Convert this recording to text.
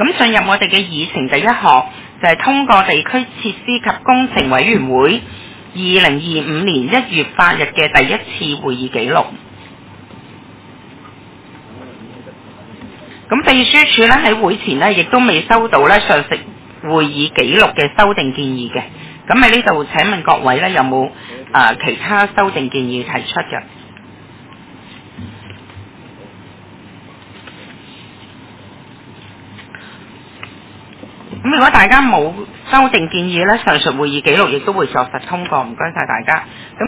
咁進入我哋嘅議程第一項就係通過地區設施及工程委員會2025年1月8日嘅第一次會議記錄。咁秘書處咧喺會前咧亦都未收到咧上述會議記錄嘅修訂建議嘅。咁喺呢度請問各位咧有冇其他修訂建議提出嘅？咁如果大家冇修訂建議咧，上述會議記錄亦都會作實通過。唔該晒大家。